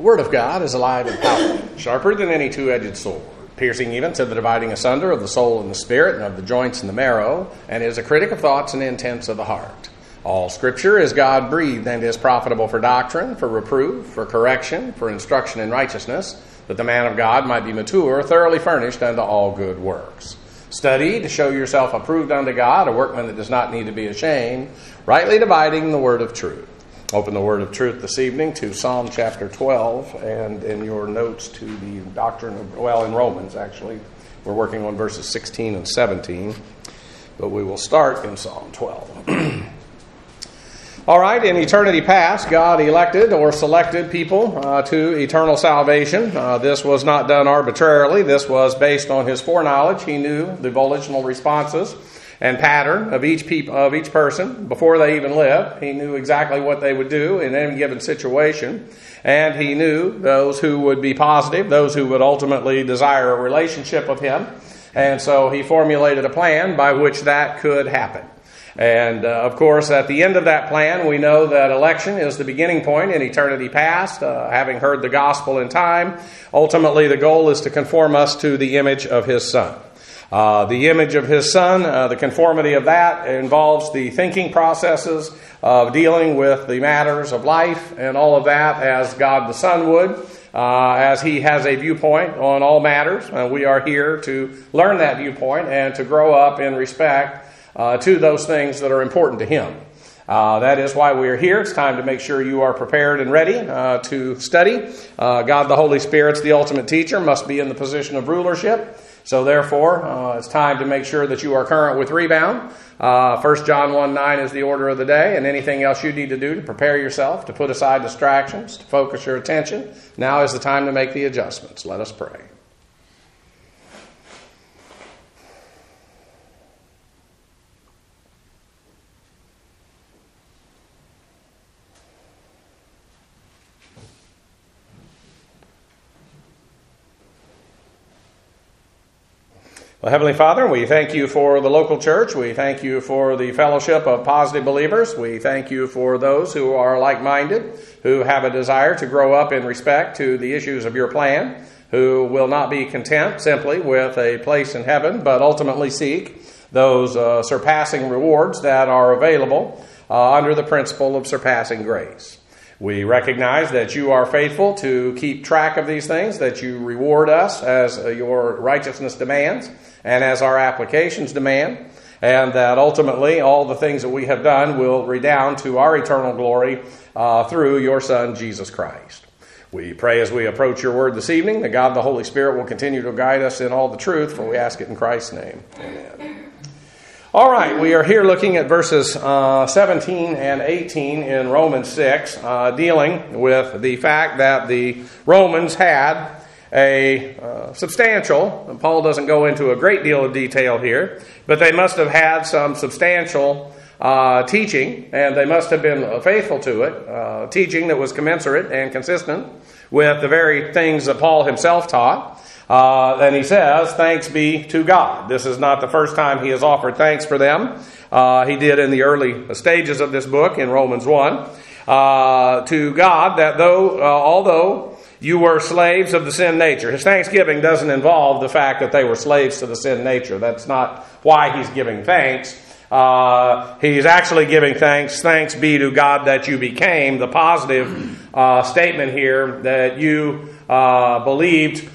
Word of God is alive and powerful, sharper than any two-edged sword, piercing even to the dividing asunder of the soul and the spirit, and of the joints and the marrow, and is a critic of thoughts and intents of the heart. All Scripture is God-breathed and is profitable for doctrine, for reproof, for correction, for instruction in righteousness, that the man of God might be mature, thoroughly furnished unto all good works. Study to show yourself approved unto God, a workman that does not need to be ashamed, rightly dividing the word of truth. Open the word of truth this evening to Psalm chapter 12, and in your notes to the doctrine of, in Romans actually. We're working on verses 16 and 17, but we will start in Psalm 12. All right, in eternity past, God elected or selected people to eternal salvation. This was not done arbitrarily. This was based on His foreknowledge. He knew the volitional responses and pattern of each person before they even lived. He knew exactly what they would do in any given situation. And He knew those who would be positive, those who would ultimately desire a relationship with Him. And so He formulated a plan by which that could happen. And, of course, at the end of that plan, we know that election is the beginning point in eternity past. Having heard the gospel in time, ultimately the goal is to conform us to the image of His Son. The image of His Son, the conformity of that involves the thinking processes of dealing with the matters of life and all of that as God the Son would, as He has a viewpoint on all matters. We are here to learn that viewpoint and to grow up in respect to those things that are important to Him. That is why we are here. It's time to make sure you are prepared and ready to study. God the Holy Spirit's the ultimate teacher, must be in the position of rulership. So therefore, it's time to make sure that you are current with rebound. 1 John 1:9 is the order of the day, and anything else you need to do to prepare yourself, to put aside distractions, to focus your attention, now is the time to make the adjustments. Let us pray. Well, Heavenly Father, we thank You for the local church. We thank You for the fellowship of positive believers. We thank You for those who are like-minded, who have a desire to grow up in respect to the issues of Your plan, who will not be content simply with a place in heaven, but ultimately seek those surpassing rewards that are available under the principle of surpassing grace. We recognize that You are faithful to keep track of these things, that You reward us as Your righteousness demands and as our applications demand, and that ultimately all the things that we have done will redound to our eternal glory through Your Son, Jesus Christ. We pray as we approach Your word this evening that God the Holy Spirit will continue to guide us in all the truth, for we ask it in Christ's name. Amen. All right, we are here looking at verses 17 and 18 in Romans 6, dealing with the fact that the Romans had a substantial, Paul doesn't go into a great deal of detail here, but they must have had some substantial teaching, and they must have been faithful to it, teaching that was commensurate and consistent with the very things that Paul himself taught. And he says, thanks be to God. This is not the first time he has offered thanks for them. He did in the early stages of this book in Romans 1. To God, that although you were slaves of the sin nature. His thanksgiving doesn't involve the fact that they were slaves to the sin nature. That's not why he's giving thanks. He's actually giving thanks. Thanks be to God that you became. The positive statement here that you believed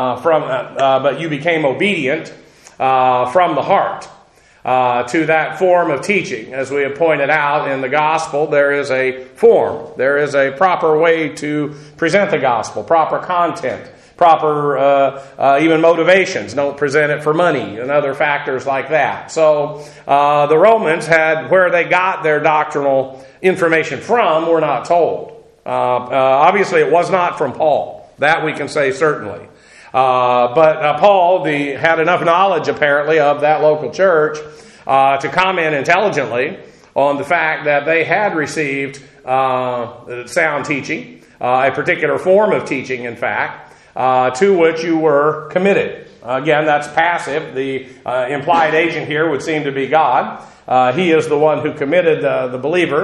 but you became obedient from the heart to that form of teaching. As we have pointed out in the gospel, there is a form. There is a proper way to present the gospel, proper content, proper even motivations. Don't present it for money and other factors like that. So the Romans had, where they got their doctrinal information from, we're not told. Obviously, it was not from Paul. That we can say certainly. But Paul had enough knowledge, apparently, of that local church to comment intelligently on the fact that they had received sound teaching, a particular form of teaching, in fact, to which you were committed. Again, that's passive. The implied agent here would seem to be God. He is the one who committed the believer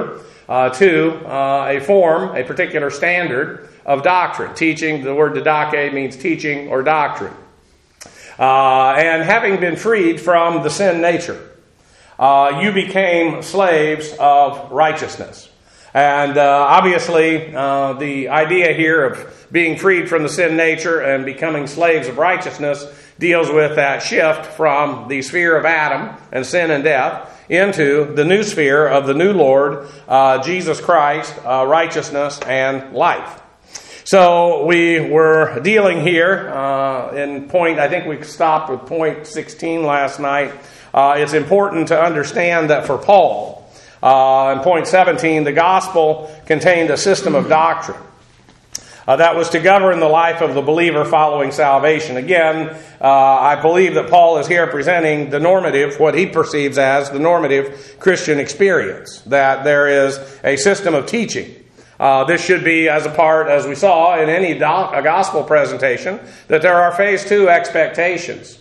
to a form, a particular standard of doctrine. Teaching, the word didache means teaching or doctrine. And having been freed from the sin nature, you became slaves of righteousness. And obviously, the idea here of being freed from the sin nature and becoming slaves of righteousness deals with that shift from the sphere of Adam and sin and death into the new sphere of the new Lord, Jesus Christ, righteousness and life. So we were dealing here in point, I think we stopped with point 16 last night. It's important to understand that for Paul, in point 17, the gospel contained a system of doctrine that was to govern the life of the believer following salvation. Again, I believe that Paul is here presenting the normative, what he perceives as the normative Christian experience, that there is a system of teaching. This should be as a part, as we saw in any gospel presentation, that there are phase 2 expectations.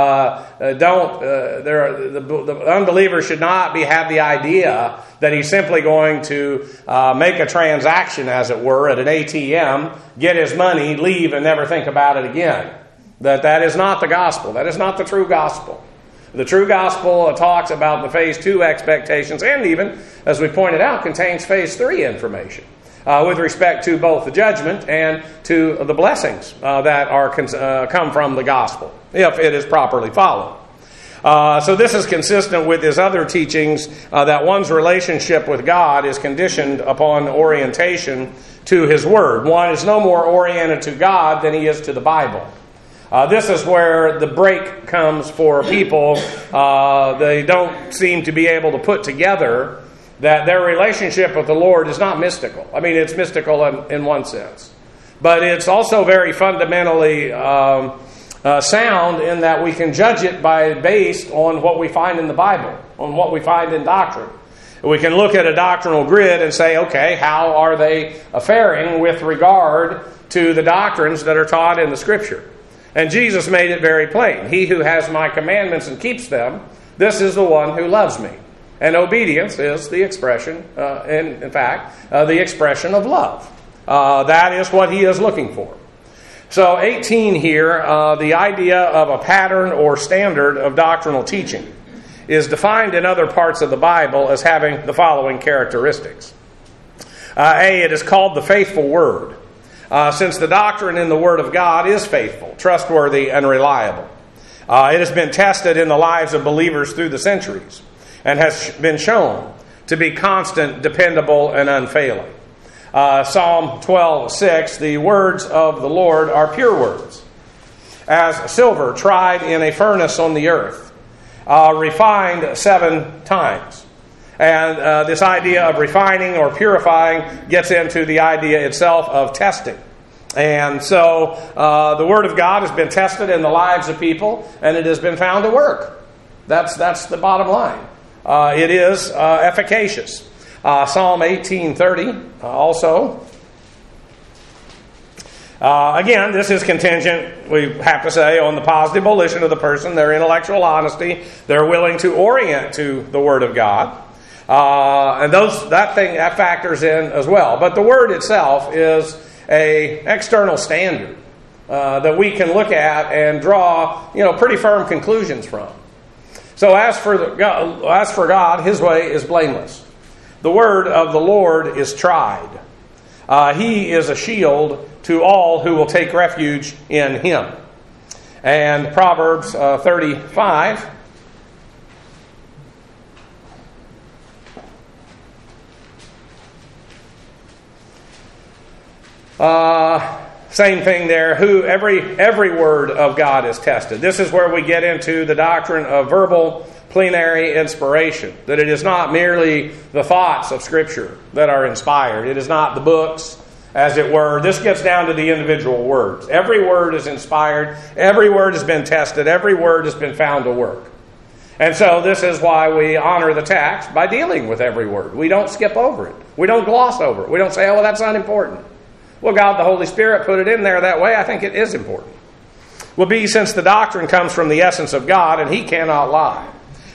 The unbeliever should not have the idea that he's simply going to make a transaction, as it were, at an ATM, get his money, leave, and never think about it again. That is not the gospel. That is not the true gospel. The true gospel talks about the phase 2 expectations, and even, as we pointed out, contains phase 3 information with respect to both the judgment and to the blessings that are come from the gospel, if it is properly followed. So this is consistent with his other teachings that one's relationship with God is conditioned upon orientation to His Word. One is no more oriented to God than he is to the Bible. This is where the break comes for people. They don't seem to be able to put together that their relationship with the Lord is not mystical. I mean, it's mystical in one sense. But it's also very fundamentally sound in that we can judge it based on what we find in the Bible, on what we find in doctrine. We can look at a doctrinal grid and say, okay, how are they faring with regard to the doctrines that are taught in the Scripture? And Jesus made it very plain. He who has my commandments and keeps them, this is the one who loves me. And obedience is the expression, in fact, the expression of love. That is what he is looking for. So 18 here, the idea of a pattern or standard of doctrinal teaching is defined in other parts of the Bible as having the following characteristics. A, it is called the faithful word, since the doctrine in the Word of God is faithful, trustworthy, and reliable. It has been tested in the lives of believers through the centuries, and has been shown to be constant, dependable, and unfailing. Psalm 12:6, the words of the Lord are pure words, as silver tried in a furnace on the earth, refined 7 times. And this idea of refining or purifying gets into the idea itself of testing. And so the Word of God has been tested in the lives of people, and it has been found to work. That's the bottom line. It is efficacious. Psalm 18:30 also. Again, this is contingent, we have to say, on the positive volition of the person, their intellectual honesty, they're willing to orient to the Word of God. And that factors in as well. But the Word itself is an external standard that we can look at and draw, pretty firm conclusions from. So as for God, His way is blameless. The word of the Lord is tried. He is a shield to all who will take refuge in Him. And Proverbs 35. Same thing there. Every word of God is tested. This is where we get into the doctrine of verbal plenary inspiration. That it is not merely the thoughts of Scripture that are inspired. It is not the books, as it were. This gets down to the individual words. Every word is inspired. Every word has been tested. Every word has been found to work. And so this is why we honor the text by dealing with every word. We don't skip over it. We don't gloss over it. We don't say, oh, well, that's not important. Well, God, the Holy Spirit, put it in there that way. I think it is important. Well, B, since the doctrine comes from the essence of God, and He cannot lie.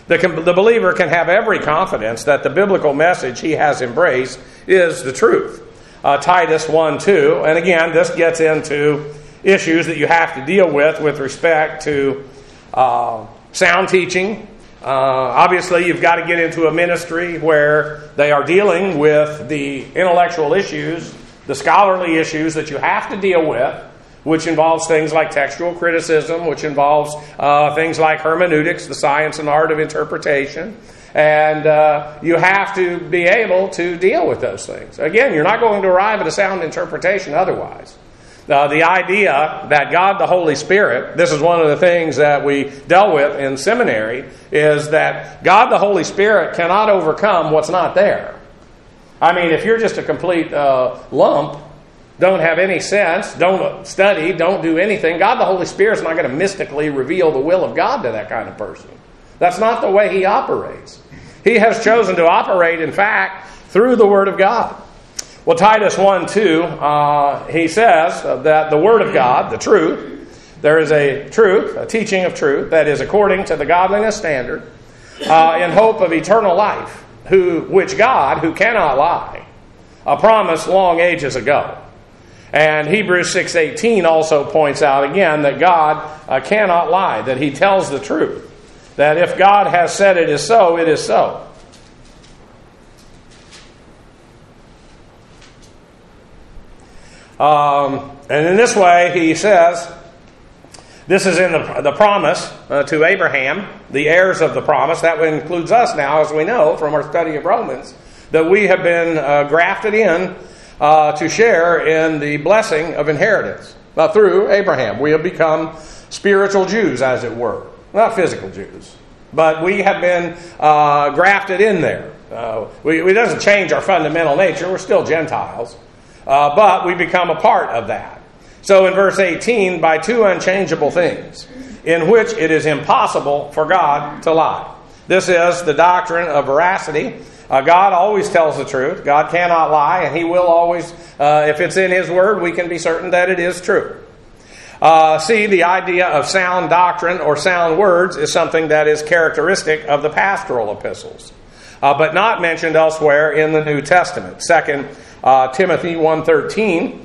The believer can have every confidence that the biblical message he has embraced is the truth. Titus 1:2, and again, this gets into issues that you have to deal with respect to sound teaching. Obviously, you've got to get into a ministry where they are dealing with the intellectual issues, the scholarly issues that you have to deal with, which involves things like textual criticism, which involves things like hermeneutics, the science and art of interpretation. And you have to be able to deal with those things. Again, you're not going to arrive at a sound interpretation otherwise. The idea that God the Holy Spirit, this is one of the things that we dealt with in seminary, is that God the Holy Spirit cannot overcome what's not there. I mean, if you're just a complete lump, don't have any sense, don't study, don't do anything, God the Holy Spirit's not going to mystically reveal the will of God to that kind of person. That's not the way He operates. He has chosen to operate, in fact, through the Word of God. Well, Titus 1:2, he says that the Word of God, the truth, there is a truth, a teaching of truth, that is according to the godliness standard, in hope of eternal life, which God, who cannot lie, promised long ages ago. And Hebrews 6:18 also points out again that God cannot lie, that He tells the truth, that if God has said it is so, it is so. And in this way, he says, this is in the promise to Abraham, the heirs of the promise. That includes us now, as we know from our study of Romans, that we have been grafted in to share in the blessing of inheritance. Through Abraham, we have become spiritual Jews, as it were. Not physical Jews, but we have been grafted in there. It doesn't change our fundamental nature. We're still Gentiles. But we become a part of that. So in verse 18, by two unchangeable things, in which it is impossible for God to lie. This is the doctrine of veracity. God always tells the truth. God cannot lie, and He will always, if it's in His Word, we can be certain that it is true. See, the idea of sound doctrine or sound words is something that is characteristic of the pastoral epistles, but not mentioned elsewhere in the New Testament. 2 Timothy 1:13.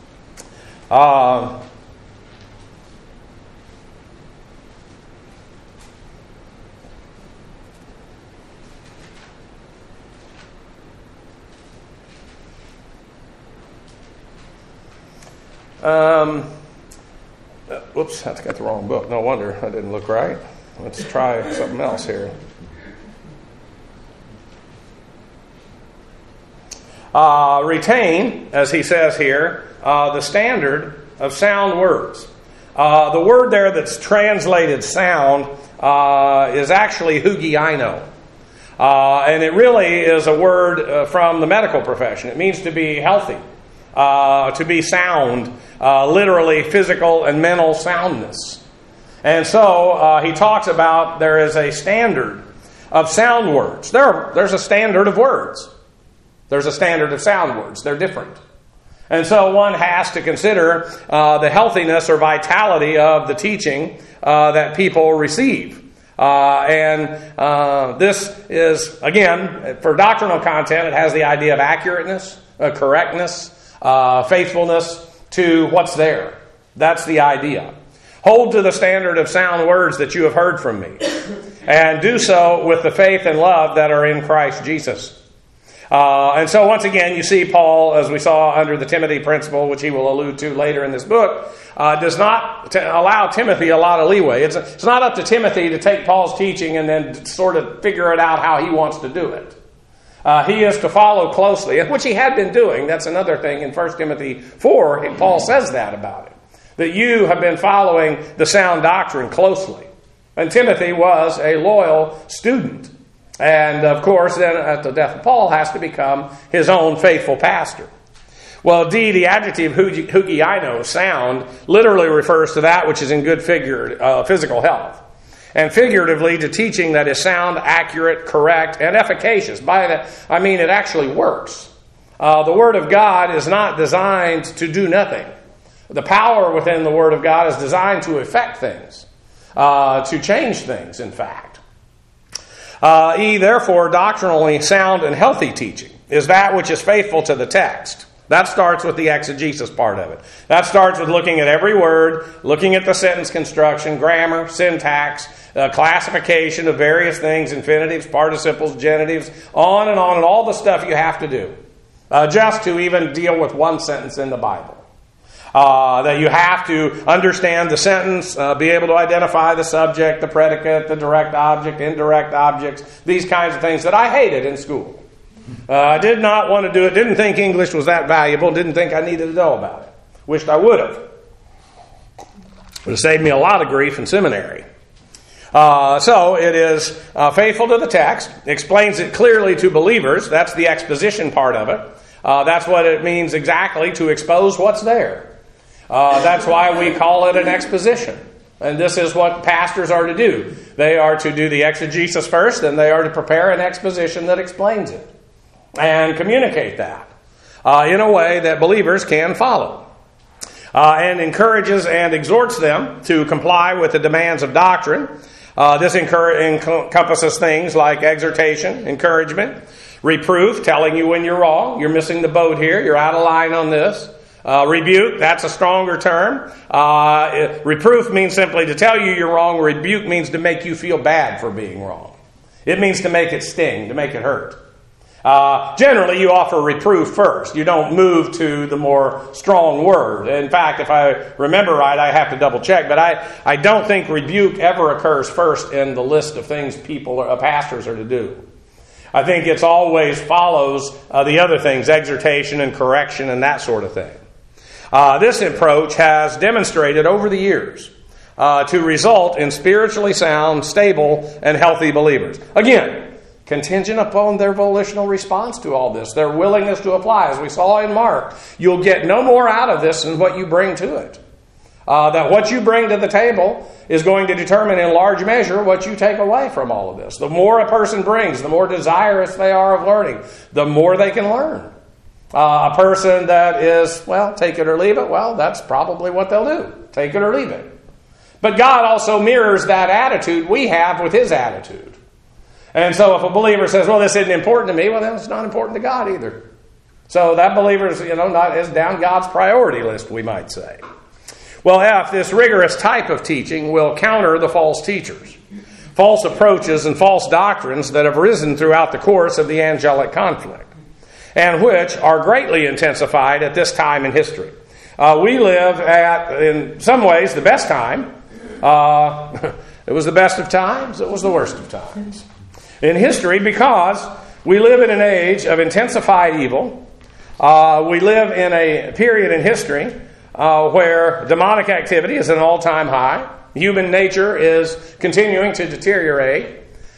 Whoops, that's got the wrong book. No wonder I didn't look right. Let's try something else here. Retain, as he says here, the standard of sound words. The word there that's translated sound is actually hugiaino. And it really is a word from the medical profession. It means to be healthy, to be sound, literally physical and mental soundness. And so he talks about there is a standard of sound words. There's a standard of words. There's a standard of sound words. They're different. And so one has to consider the healthiness or vitality of the teaching that people receive. This is, again, for doctrinal content, it has the idea of accurateness, correctness, faithfulness to what's there. That's the idea. Hold to the standard of sound words that you have heard from me, and do so with the faith and love that are in Christ Jesus. And so once again, you see Paul, as we saw under the Timothy principle, which he will allude to later in this book, does not allow Timothy a lot of leeway. It's not up to Timothy to take Paul's teaching and then sort of figure it out how he wants to do it. He is to follow closely, which he had been doing. That's another thing in 1 Timothy 4. Paul says that about it, that you have been following the sound doctrine closely. And Timothy was a loyal student. And, of course, then at the death of Paul has to become his own faithful pastor. Well, the adjective hugiaino, sound, literally refers to that which is in good physical health. And figuratively to teaching that is sound, accurate, correct, and efficacious. By that, I mean it actually works. The Word of God is not designed to do nothing. The power within the Word of God is designed to affect things, to change things, in fact. Therefore, doctrinally sound and healthy teaching is that which is faithful to the text. That starts with the exegesis part of it. That starts with looking at every word, looking at the sentence construction, grammar, syntax, classification of various things, infinitives, participles, genitives, on, and all the stuff you have to do just to even deal with one sentence in the Bible. That you have to understand the sentence, be able to identify the subject, the predicate, the direct object, indirect objects, these kinds of things that I hated in school. I did not want to do it, didn't think English was that valuable, didn't think I needed to know about it. Wished I would have. Would have saved me a lot of grief in seminary. So it is faithful to the text, explains it clearly to believers. That's the exposition part of it. That's what it means exactly, to expose what's there. That's why we call it an exposition. And this is what pastors are to do. They are to do the exegesis first, and they are to prepare an exposition that explains it and communicate that in a way that believers can follow. And encourages and exhorts them to comply with the demands of doctrine. This encompasses things like exhortation, encouragement, reproof, telling you when you're wrong, you're missing the boat here, you're out of line on this. Rebuke, that's a stronger term. Reproof means simply to tell you you're wrong. Rebuke means to make you feel bad for being wrong. It means to make it sting, to make it hurt. Generally, you offer reproof first. You don't move to the more strong word. In fact, if I remember right, I have to double check, but I don't think rebuke ever occurs first in the list of things pastors are to do. I think it always follows the other things, exhortation and correction and that sort of thing. This approach has demonstrated over the years to result in spiritually sound, stable, and healthy believers. Again, contingent upon their volitional response to all this, their willingness to apply. As we saw in Mark, you'll get no more out of this than what you bring to it. That what you bring to the table is going to determine in large measure what you take away from all of this. The more a person brings, the more desirous they are of learning, the more they can learn. A person that is, well, take it or leave it, well, that's probably what they'll do. Take it or leave it. But God also mirrors that attitude we have with His attitude. And so if a believer says, well, this isn't important to me, well, then it's not important to God either. So that believer is, not is down God's priority list, we might say. Well, this rigorous type of teaching will counter the false teachers, false approaches, and false doctrines that have risen throughout the course of the angelic conflict, and which are greatly intensified at this time in history. We live at, in some ways, the best time. It was the best of times. It was the worst of times in history, because we live in an age of intensified evil. We live in a period in history where demonic activity is at an all-time high. Human nature is continuing to deteriorate.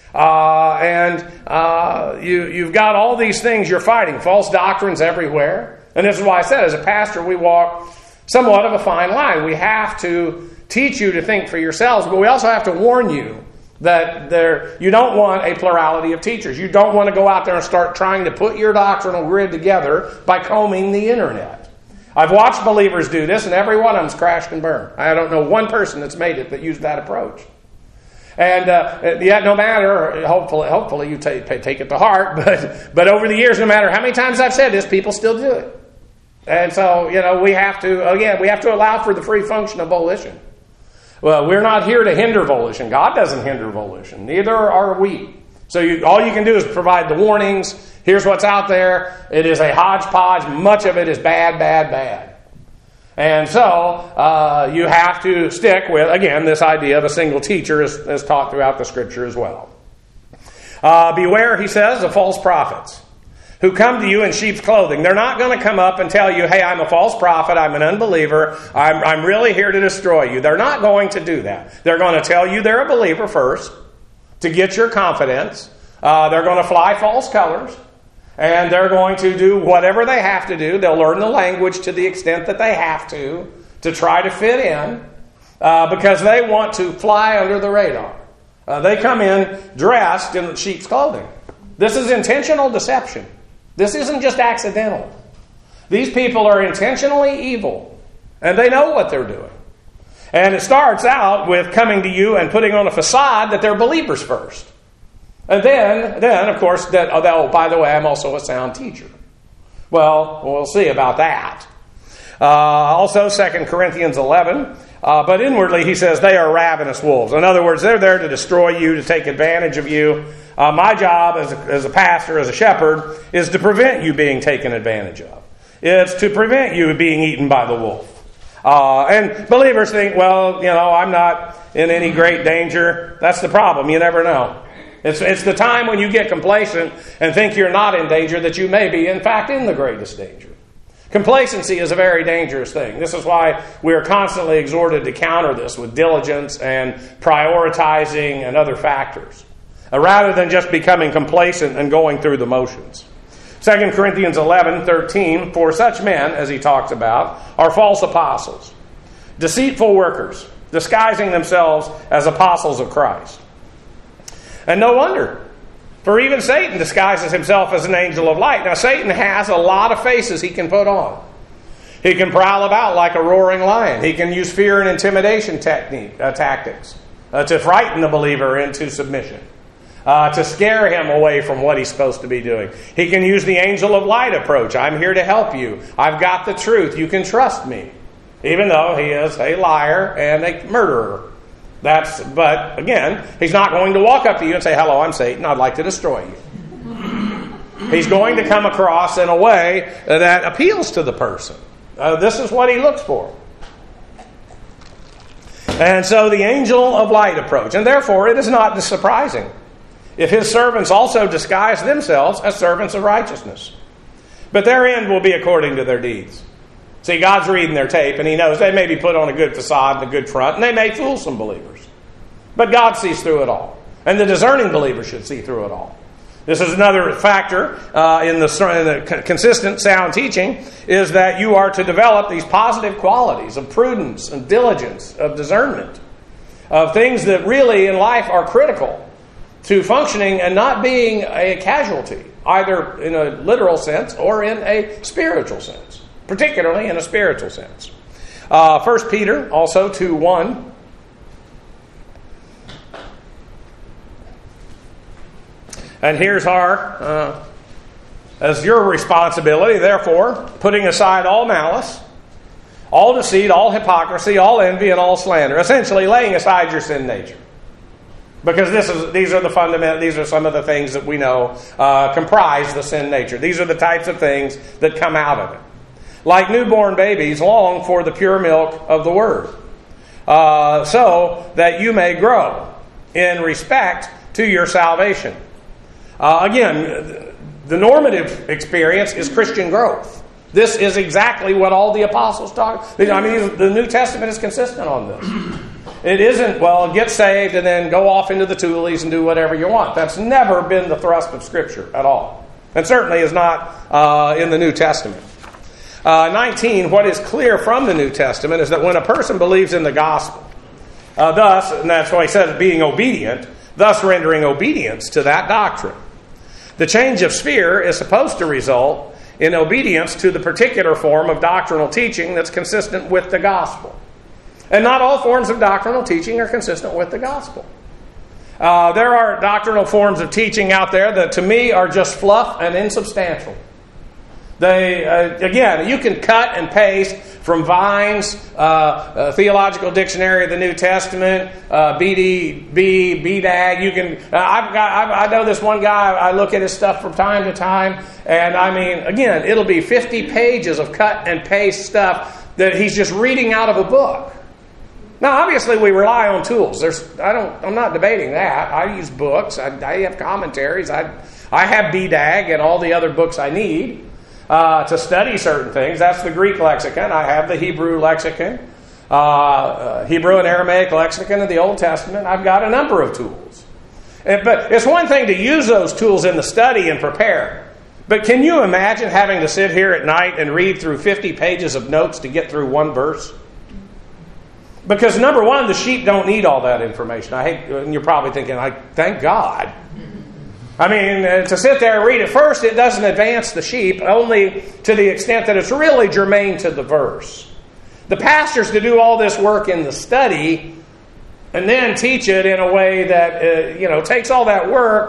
You've got all these things you're fighting, false doctrines everywhere. And this is why I said, as a pastor, we walk somewhat of a fine line. We have to teach you to think for yourselves, but we also have to warn you that you don't want a plurality of teachers. You don't want to go out there and start trying to put your doctrinal grid together by combing the internet. I've watched believers do this, and every one of them's crashed and burned. I don't know one person that's made it that used that approach. And yet, no matter, hopefully you take it to heart, but over the years, no matter how many times I've said this, people still do it. And so, we have to allow for the free function of volition. Well, we're not here to hinder volition. God doesn't hinder volition. Neither are we. So all you can do is provide the warnings. Here's what's out there. It is a hodgepodge. Much of it is bad, bad, bad. And so you have to stick with, again, this idea of a single teacher is taught throughout the Scripture as well. Beware, he says, of false prophets who come to you in sheep's clothing. They're not going to come up and tell you, hey, I'm a false prophet, I'm an unbeliever, I'm really here to destroy you. They're not going to do that. They're going to tell you they're a believer first to get your confidence. They're going to fly false colors. And they're going to do whatever they have to do. They'll learn the language to the extent that they have to try to fit in, because they want to fly under the radar. They come in dressed in sheep's clothing. This is intentional deception. This isn't just accidental. These people are intentionally evil, and they know what they're doing. And it starts out with coming to you and putting on a facade that they're believers first. And then of course, by the way, I'm also a sound teacher. Well, we'll see about that. Also, 2 Corinthians 11. But inwardly, he says, they are ravenous wolves. In other words, they're there to destroy you, to take advantage of you. My job as a pastor, as a shepherd, is to prevent you being taken advantage of. It's to prevent you being eaten by the wolf. And believers think, well, I'm not in any great danger. That's the problem. You never know. It's the time when you get complacent and think you're not in danger that you may be, in fact, in the greatest danger. Complacency is a very dangerous thing. This is why we are constantly exhorted to counter this with diligence and prioritizing and other factors, rather than just becoming complacent and going through the motions. 2 Corinthians 11:13, for such men, as he talks about, are false apostles, deceitful workers, disguising themselves as apostles of Christ. And no wonder. For even Satan disguises himself as an angel of light. Now, Satan has a lot of faces he can put on. He can prowl about like a roaring lion. He can use fear and intimidation tactics to frighten the believer into submission, to scare him away from what he's supposed to be doing. He can use the angel of light approach. I'm here to help you. I've got the truth. You can trust me. Even though he is a liar and a murderer. But again, he's not going to walk up to you and say, hello, I'm Satan, I'd like to destroy you. He's going to come across in a way that appeals to the person. This is what he looks for. And so the angel of light approach. And therefore, it is not surprising if his servants also disguise themselves as servants of righteousness. But their end will be according to their deeds. See, God's reading their tape, and he knows they may be put on a good facade and a good front, and they may fool some believers. But God sees through it all. And the discerning believer should see through it all. This is another factor in the consistent sound teaching, is that you are to develop these positive qualities of prudence and diligence, of discernment, of things that really in life are critical to functioning and not being a casualty, either in a literal sense or in a spiritual sense. Particularly in a spiritual sense. 1 Peter, also 2:1. And here's as your responsibility, therefore, putting aside all malice, all deceit, all hypocrisy, all envy, and all slander. Essentially, laying aside your sin nature. Because these are some of the things that we know comprise the sin nature. These are the types of things that come out of it. Like newborn babies, long for the pure milk of the Word, so that you may grow in respect to your salvation. Again, the normative experience is Christian growth. This is exactly what all the apostles talk. I mean, the New Testament is consistent on this. It isn't, get saved and then go off into the toolies and do whatever you want. That's never been the thrust of Scripture at all. And certainly is not in the New Testament. 19, what is clear from the New Testament is that when a person believes in the gospel, thus, and that's why he says being obedient, thus rendering obedience to that doctrine. The change of sphere is supposed to result in obedience to the particular form of doctrinal teaching that's consistent with the gospel. And not all forms of doctrinal teaching are consistent with the gospel. There are doctrinal forms of teaching out there that to me are just fluff and insubstantial. Again, you can cut and paste from Vine's Theological Dictionary of the New Testament, BDAG. You can. I know this one guy. I look at his stuff from time to time, and I mean, again, it'll be 50 pages of cut and paste stuff that he's just reading out of a book. Now, obviously, we rely on tools. I'm not debating that. I use books. I have commentaries. I have BDAG and all the other books I need. To study certain things. That's the Greek lexicon. I have the Hebrew lexicon, Hebrew and Aramaic lexicon of the Old Testament. I've got a number of tools. But it's one thing to use those tools in the study and prepare. But can you imagine having to sit here at night and read through 50 pages of notes to get through one verse? Because number one, the sheep don't need all that information. And you're probably thinking, thank God. I mean, to sit there and read it first, it doesn't advance the sheep, only to the extent that it's really germane to the verse. The pastor's to do all this work in the study and then teach it in a way that, takes all that work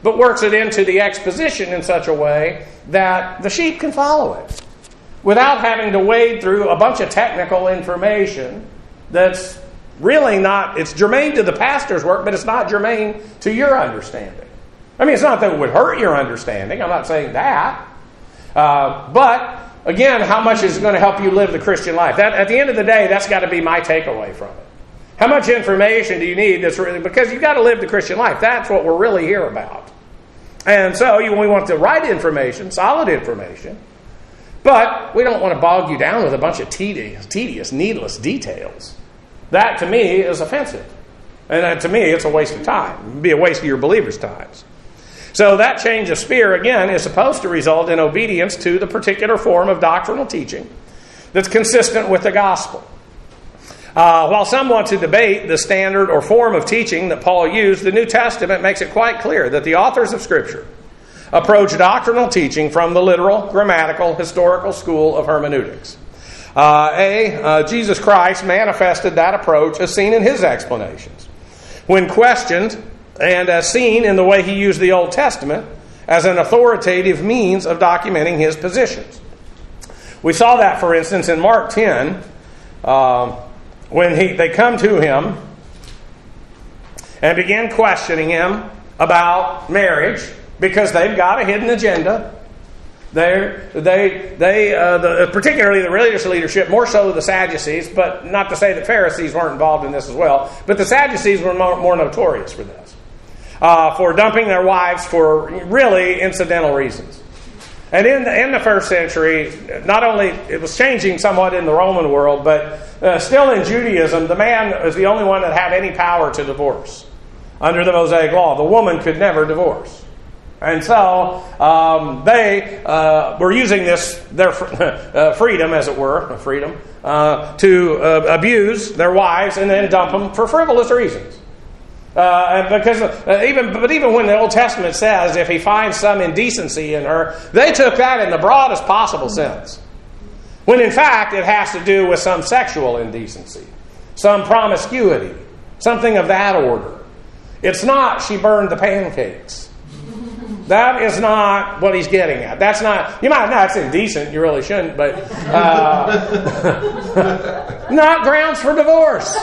but works it into the exposition in such a way that the sheep can follow it without having to wade through a bunch of technical information that's really not, it's germane to the pastor's work, but it's not germane to your understanding. I mean, it's not that it would hurt your understanding. I'm not saying that. But, again, how much is it going to help you live the Christian life? That, at the end of the day, that's got to be my takeaway from it. How much information do you need? That's really, because you've got to live the Christian life. That's what we're really here about. And so we want the right information, solid information, but we don't want to bog you down with a bunch of tedious, needless details. That, to me, is offensive. And to me, it's a waste of time. It would be a waste of your believers' times. So that change of sphere, again, is supposed to result in obedience to the particular form of doctrinal teaching that's consistent with the gospel. While some want to debate the standard or form of teaching that Paul used, the New Testament makes it quite clear that the authors of Scripture approach doctrinal teaching from the literal, grammatical, historical school of hermeneutics. Jesus Christ manifested that approach as seen in his explanations. When questioned, and as seen in the way he used the Old Testament as an authoritative means of documenting his positions. We saw that, for instance, in Mark 10, when they come to him and begin questioning him about marriage because they've got a hidden agenda. Particularly the religious leadership, more so the Sadducees, but not to say that Pharisees weren't involved in this as well, but the Sadducees were more notorious for this, for dumping their wives for really incidental reasons. And in the first century, not only it was changing somewhat in the Roman world, but still in Judaism, the man was the only one that had any power to divorce under the Mosaic law. The woman could never divorce. And so they were using their freedom, as it were, to abuse their wives and then dump them for frivolous reasons. Even when the Old Testament says if he finds some indecency in her, they took that in the broadest possible sense. When in fact it has to do with some sexual indecency, some promiscuity, something of that order. It's not she burned the pancakes. That is not what he's getting at. That's not, you might know it's indecent, you really shouldn't, but not grounds for divorce.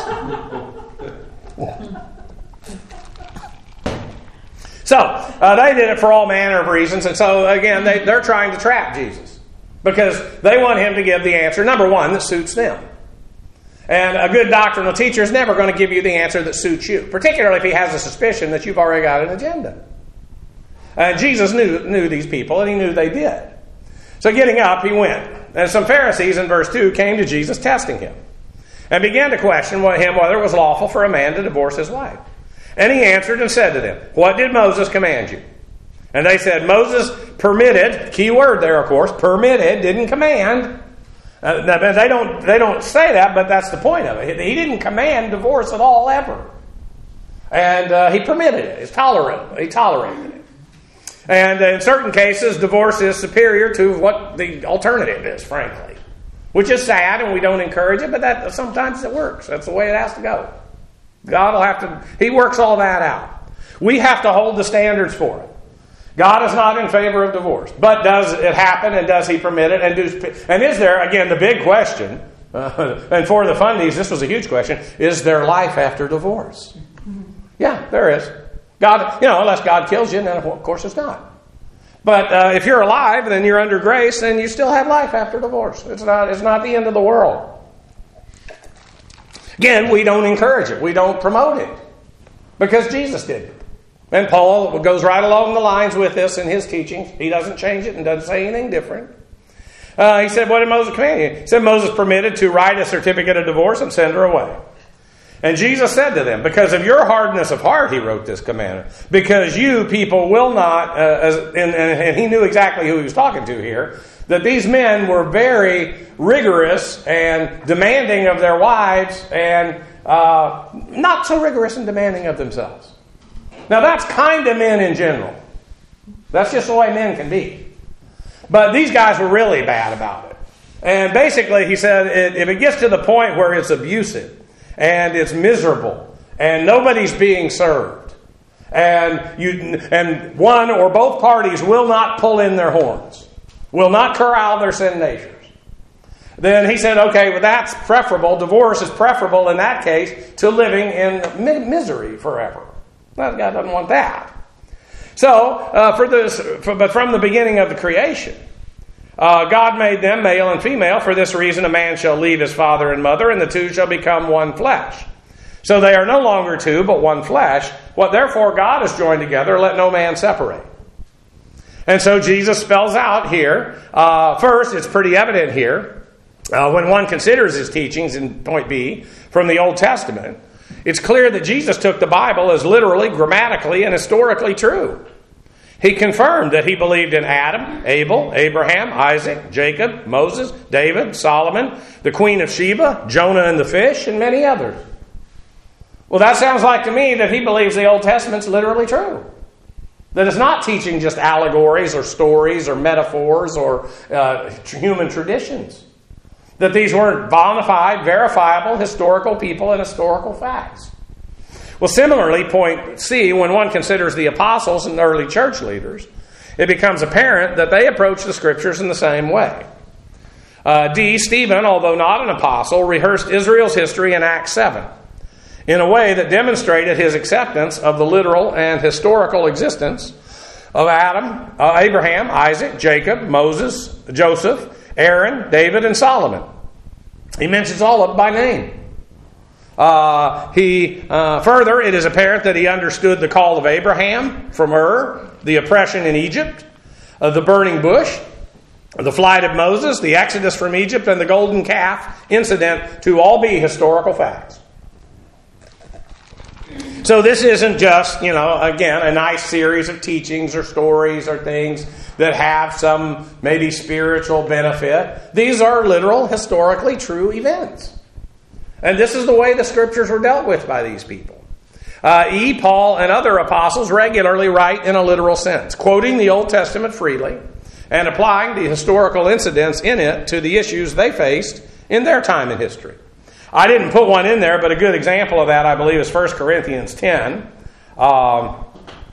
So, they did it for all manner of reasons, and so, again, they're trying to trap Jesus because they want him to give the answer, number one, that suits them. And a good doctrinal teacher is never going to give you the answer that suits you, particularly if he has a suspicion that you've already got an agenda. And Jesus knew these people, and he knew they did. So getting up, he went. And some Pharisees, in verse 2, came to Jesus testing him and began to question him whether it was lawful for a man to divorce his wife. And he answered and said to them, "What did Moses command you?" And they said, "Moses permitted," key word there, of course, permitted, didn't command. They don't say that, but that's the point of it. He didn't command divorce at all, ever. And he permitted it. He tolerated it. And in certain cases, divorce is superior to what the alternative is, frankly. Which is sad, and we don't encourage it, but sometimes it works. That's the way it has to go. God will have to, he works all that out. We have to hold the standards for it. God is not in favor of divorce. But does it happen, and does he permit it? And is there, again, the big question, and for the fundies, this was a huge question, is there life after divorce? Yeah, there is. God, unless God kills you, then of course it's not. But if you're alive, then you're under grace, and you still have life after divorce. It's not the end of the world. Again, we don't encourage it. We don't promote it. Because Jesus did it. And Paul goes right along the lines with this in his teachings. He doesn't change it and doesn't say anything different. He said, "What did Moses command you?" He said, "Moses permitted to write a certificate of divorce and send her away." And Jesus said to them, "Because of your hardness of heart, he wrote this commandment. Because you people will not," and he knew exactly who he was talking to here, that these men were very rigorous and demanding of their wives and not so rigorous and demanding of themselves. Now that's kind of men in general. That's just the way men can be. But these guys were really bad about it. And basically he said, if it gets to the point where it's abusive and it's miserable and nobody's being served and one or both parties will not pull in their horns, will not corral their sin natures, then he said, okay, well, that's preferable. Divorce is preferable in that case to living in misery forever. Well, God doesn't want that. So, but from the beginning of the creation, God made them male and female. For this reason, a man shall leave his father and mother, and the two shall become one flesh. So they are no longer two, but one flesh. What therefore God has joined together, let no man separate. And so Jesus spells out here, first, it's pretty evident here, when one considers his teachings in point B from the Old Testament, it's clear that Jesus took the Bible as literally, grammatically, and historically true. He confirmed that he believed in Adam, Abel, Abraham, Isaac, Jacob, Moses, David, Solomon, the Queen of Sheba, Jonah and the fish, and many others. Well, that sounds like to me that he believes the Old Testament's literally true. That it's not teaching just allegories or stories or metaphors or human traditions. That these weren't bona fide, verifiable, historical people and historical facts. Well, similarly, point C, when one considers the apostles and early church leaders, it becomes apparent that they approach the Scriptures in the same way. D, Stephen, although not an apostle, rehearsed Israel's history in Acts 7 in a way that demonstrated his acceptance of the literal and historical existence of Adam, Abraham, Isaac, Jacob, Moses, Joseph, Aaron, David, and Solomon. He mentions all of them by name. Further, it is apparent that he understood the call of Abraham from Ur, the oppression in Egypt, the burning bush, the flight of Moses, the exodus from Egypt, and the golden calf incident to all be historical facts. So this isn't just, again, a nice series of teachings or stories or things that have some maybe spiritual benefit. These are literal, historically true events. And this is the way the Scriptures were dealt with by these people. Paul and other apostles regularly write in a literal sense, quoting the Old Testament freely and applying the historical incidents in it to the issues they faced in their time in history. I didn't put one in there, but a good example of that, I believe, is 1 Corinthians 10. I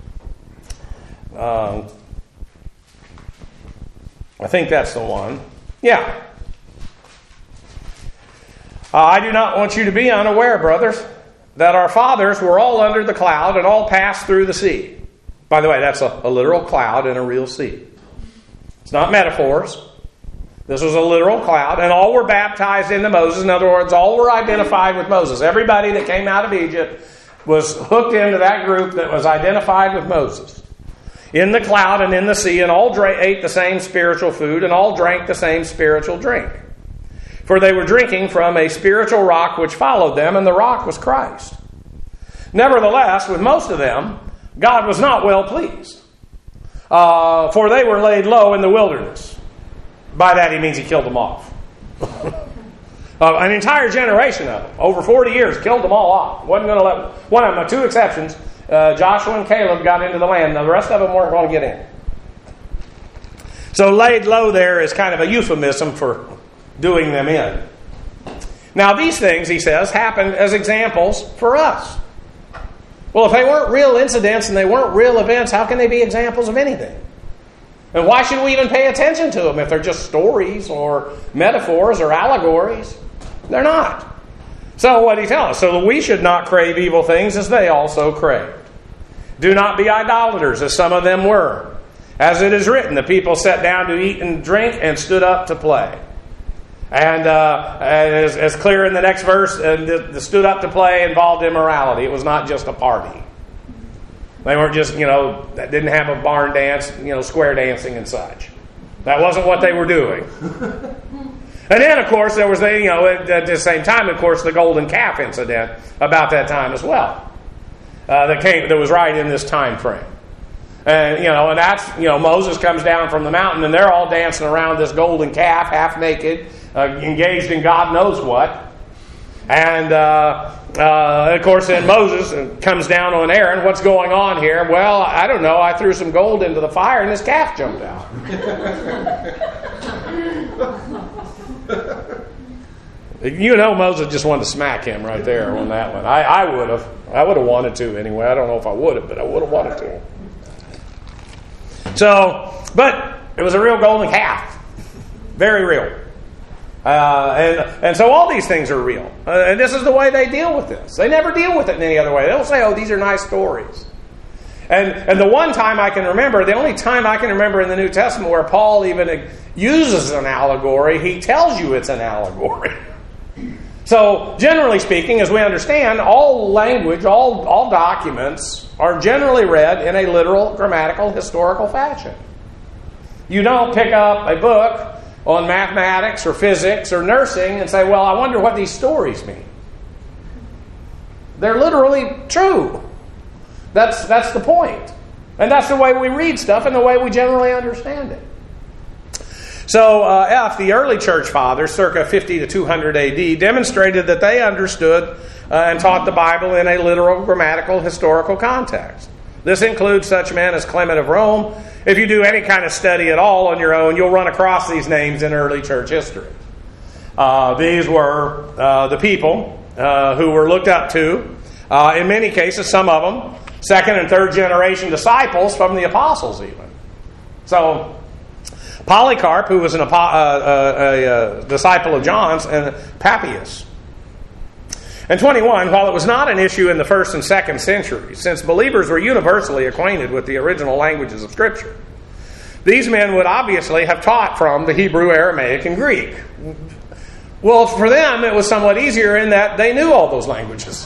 think that's the one. Yeah. I do not want you to be unaware, brothers, that our fathers were all under the cloud and all passed through the sea. By the way, that's a literal cloud and a real sea. It's not metaphors. This was a literal cloud, and all were baptized into Moses. In other words, all were identified with Moses. Everybody that came out of Egypt was hooked into that group that was identified with Moses. In the cloud and in the sea, and all ate the same spiritual food, and all drank the same spiritual drink. For they were drinking from a spiritual rock which followed them, and the rock was Christ. Nevertheless, with most of them, God was not well pleased. For they were laid low in the wilderness. By that he means he killed them off. An entire generation of them, over 40 years, killed them all off. Wasn't going to let one of them, two exceptions, Joshua and Caleb got into the land. Now the rest of them weren't going to get in. So laid low there is kind of a euphemism for doing them in. Now these things, he says, happened as examples for us. Well, if they weren't real incidents and they weren't real events, how can they be examples of anything? And why should we even pay attention to them if they're just stories or metaphors or allegories? They're not. So what did he tell us? So that we should not crave evil things as they also craved. Do not be idolaters as some of them were. As it is written, the people sat down to eat and drink and stood up to play. And as clear in the next verse, the stood up to play involved immorality. It was not just a party. They weren't just, that didn't have a barn dance, square dancing and such. That wasn't what they were doing. And then, of course, there was, at the same time, of course, the golden calf incident about that time as well. That was right in this time frame. And, and that's, Moses comes down from the mountain and they're all dancing around this golden calf, half naked, engaged in God knows what. And, of course, then Moses comes down on Aaron. What's going on here? Well, I don't know. I threw some gold into the fire and this calf jumped out. You know, Moses just wanted to smack him right there on that one. I would have. I would have wanted to anyway. I don't know if I would have, but I would have wanted to. So, but it was a real golden calf. Very real. And so all these things are real. And this is the way they deal with this. They never deal with it in any other way. They don't say, oh, these are nice stories. And the one time I can remember, the only time I can remember in the New Testament where Paul even uses an allegory, he tells you it's an allegory. So, generally speaking, as we understand, all language, all documents are generally read in a literal, grammatical, historical fashion. You don't pick up a book on mathematics or physics or nursing and say, well, I wonder what these stories mean. They're literally true. That's the point. And that's the way we read stuff and the way we generally understand it. So, the early church fathers, circa 50 to 200 AD, demonstrated that they understood and taught the Bible in a literal, grammatical, historical context. This includes such men as Clement of Rome. If you do any kind of study at all on your own, you'll run across these names in early church history. These were the people who were looked up to. In many cases, some of them, second and third generation disciples from the apostles even. So, Polycarp, who was a disciple of John's, and Papias. And 21, while it was not an issue in the first and second centuries, since believers were universally acquainted with the original languages of Scripture, these men would obviously have taught from the Hebrew, Aramaic, and Greek. Well, for them, it was somewhat easier in that they knew all those languages.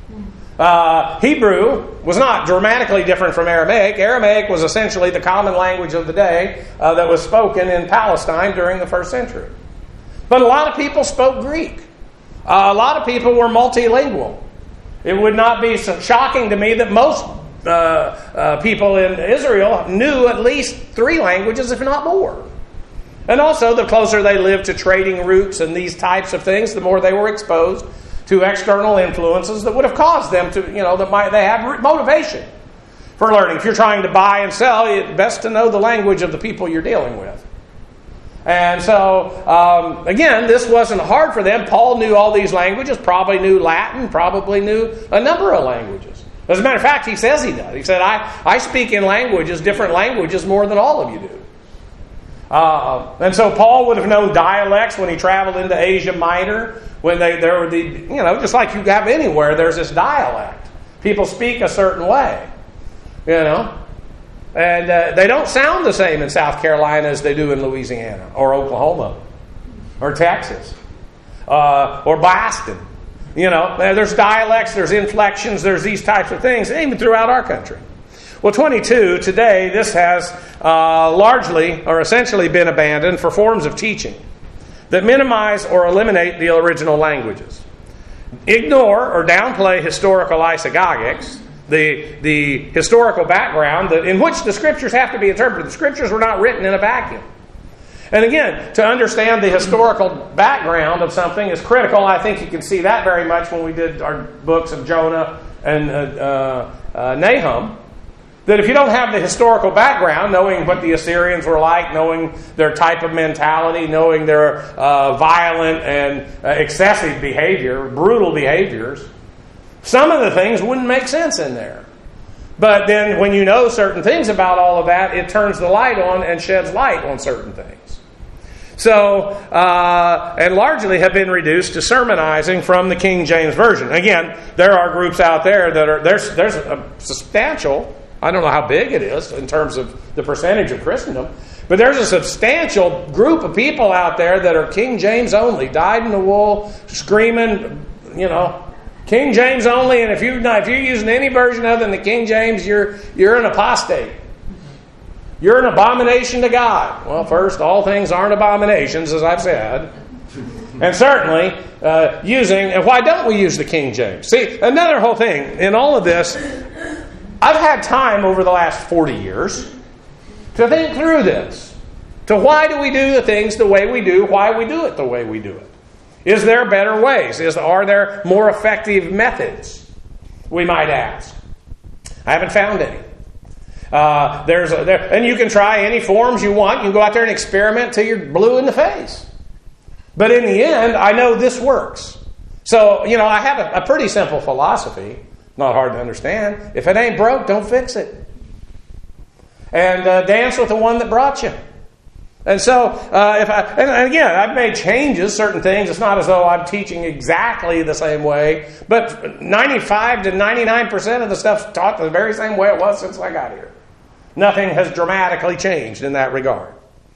Hebrew was not dramatically different from Aramaic. Aramaic was essentially the common language of the day that was spoken in Palestine during the first century. But a lot of people spoke Greek. A lot of people were multilingual. It would not be so shocking to me that most people in Israel knew at least 3 languages, if not more. And also, the closer they lived to trading routes and these types of things, the more they were exposed to external influences that would have caused them to, they have motivation for learning. If you're trying to buy and sell, it's best to know the language of the people you're dealing with. And so, again, this wasn't hard for them. Paul knew all these languages, probably knew Latin, probably knew a number of languages. As a matter of fact, he says he does. He said, I speak in different languages, more than all of you do. And so Paul would have known dialects when he traveled into Asia Minor. When there were just like you have anywhere, there's this dialect. People speak a certain way, and they don't sound the same in South Carolina as they do in Louisiana or Oklahoma or Texas or Boston. There's dialects, there's inflections, there's these types of things, even throughout our country. Well, 22, today, this has largely or essentially been abandoned for forms of teaching that minimize or eliminate the original languages, ignore or downplay historical isagogics, the historical background in which the Scriptures have to be interpreted. The Scriptures were not written in a vacuum. And again, to understand the historical background of something is critical. I think you can see that very much when we did our books of Jonah and Nahum. That if you don't have the historical background, knowing what the Assyrians were like, knowing their type of mentality, knowing their violent and excessive behavior, brutal behaviors, some of the things wouldn't make sense in there. But then when you know certain things about all of that, it turns the light on and sheds light on certain things. So, and largely have been reduced to sermonizing from the King James Version. Again, there are groups out there that are, there's a substantial, I don't know how big it is in terms of the percentage of Christendom, but there's a substantial group of people out there that are King James only, dyed in the wool, screaming, King James only, and if you're using any version other than the King James, you're an apostate. You're an abomination to God. Well, first, all things aren't abominations, as I've said. And certainly, and why don't we use the King James? See, another whole thing, in all of this, I've had time over the last 40 years to think through this. To why do we do the things the way we do, why we do it the way we do it. Is there better ways? Are there more effective methods? We might ask. I haven't found any. And you can try any forms you want. You can go out there and experiment till you're blue in the face. But in the end, I know this works. So, I have a pretty simple philosophy. Not hard to understand. If it ain't broke, don't fix it. And dance with the one that brought you. And so, and again, I've made changes, certain things. It's not as though I'm teaching exactly the same way, but 95 to 99% of the stuff's taught the very same way it was since I got here. Nothing has dramatically changed in that regard.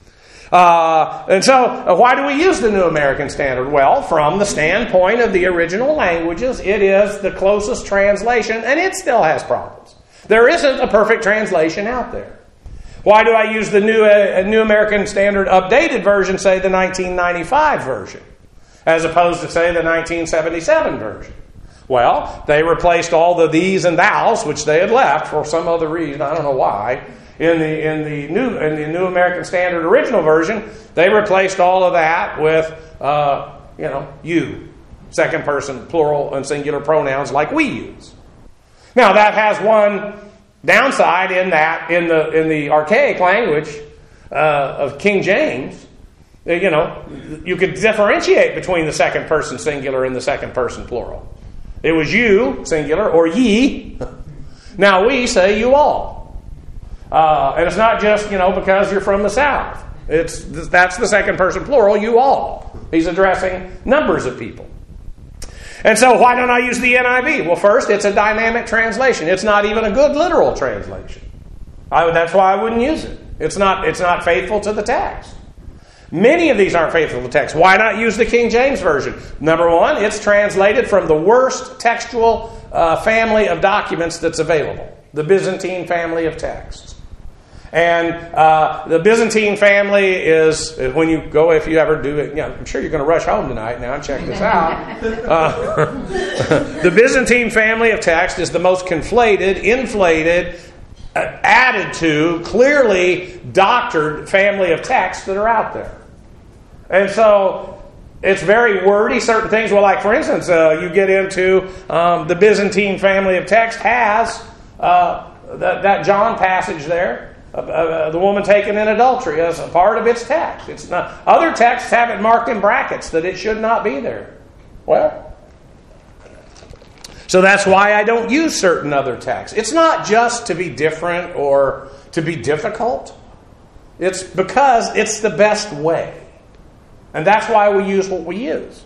And so, why do we use the New American Standard? Well, from the standpoint of the original languages, it is the closest translation, and it still has problems. There isn't a perfect translation out there. Why do I use the New American Standard updated version, say the 1995 version, as opposed to, say, the 1977 version? Well, they replaced all the these and thous, which they had left for some other reason, I don't know why. In the New American Standard original version, they replaced all of that with, you, second person, plural and singular pronouns like we use. Now, that has one downside in that in the archaic language of King James, you could differentiate between the second person singular and the second person plural. It was you, singular, or ye. Now we say you all. And it's not just, because you're from the South. That's the second person plural, you all. He's addressing numbers of people. And so why don't I use the NIV? Well, first, it's a dynamic translation. It's not even a good literal translation. That's why I wouldn't use it. It's not faithful to the text. Many of these aren't faithful to the text. Why not use the King James Version? Number one, it's translated from the worst textual family of documents that's available, the Byzantine family of texts. And the Byzantine family is, when you go, if you ever do it, I'm sure you're going to rush home tonight now and check this out. The Byzantine family of text is the most conflated, inflated, added to, clearly doctored family of texts that are out there. And so it's very wordy, certain things. Well, like for instance, you get into the Byzantine family of text has that John passage there. The woman taken in adultery as a part of its text. It's not. Other texts have it marked in brackets that it should not be there. Well, so that's why I don't use certain other texts. It's not just to be different or to be difficult. It's because it's the best way. And that's why we use what we use.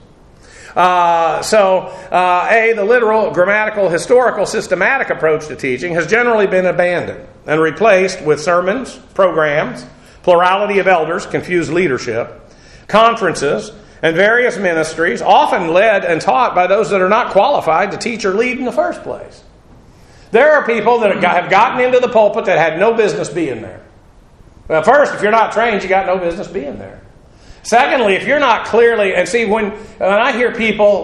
The literal, grammatical, historical, systematic approach to teaching has generally been abandoned and replaced with sermons, programs, plurality of elders, confused leadership, conferences, and various ministries, often led and taught by those that are not qualified to teach or lead in the first place. There are people that have gotten into the pulpit that had no business being there. Well, first, if you're not trained, you got no business being there. Secondly, if you're not clearly, and see, when I hear people,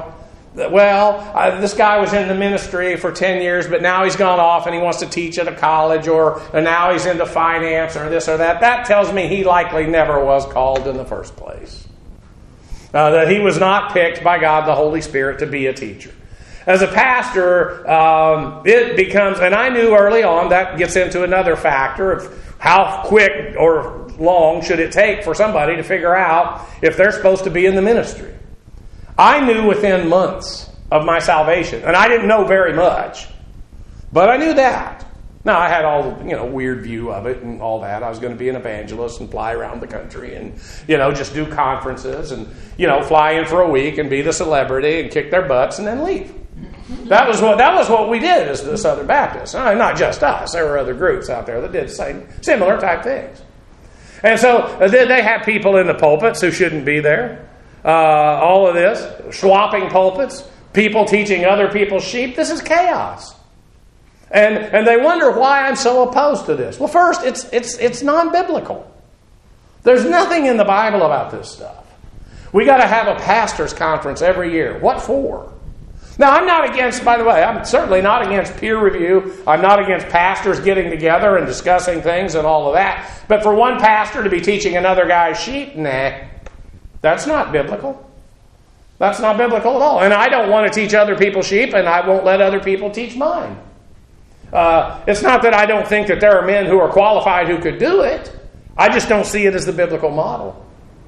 this guy was in the ministry for 10 years, but now he's gone off and he wants to teach at a college, and now he's into finance or this or that. That tells me he likely never was called in the first place. That he was not picked by God, the Holy Spirit, to be a teacher. As a pastor, it becomes, and I knew early on, that gets into another factor of how quick or long should it take for somebody to figure out if they're supposed to be in the ministry. I knew within months of my salvation, and I didn't know very much, but I knew that. Now, I had all the weird view of it and all that. I was going to be an evangelist and fly around the country and just do conferences and fly in for a week and be the celebrity and kick their butts and then leave. That was what we did as the Southern Baptists. Not just us. There were other groups out there that did similar type things. And so they have people in the pulpits who shouldn't be there. All of this, swapping pulpits, people teaching other people's sheep. This is chaos. And they wonder why I'm so opposed to this. Well, first, it's non-biblical. There's nothing in the Bible about this stuff. We got to have a pastors' conference every year. What for? Now, I'm not against, by the way, I'm certainly not against peer review. I'm not against pastors getting together and discussing things and all of that. But for one pastor to be teaching another guy's sheep, that's not biblical. That's not biblical at all. And I don't want to teach other people's sheep, and I won't let other people teach mine. It's not that I don't think that there are men who are qualified who could do it. I just don't see it as the biblical model.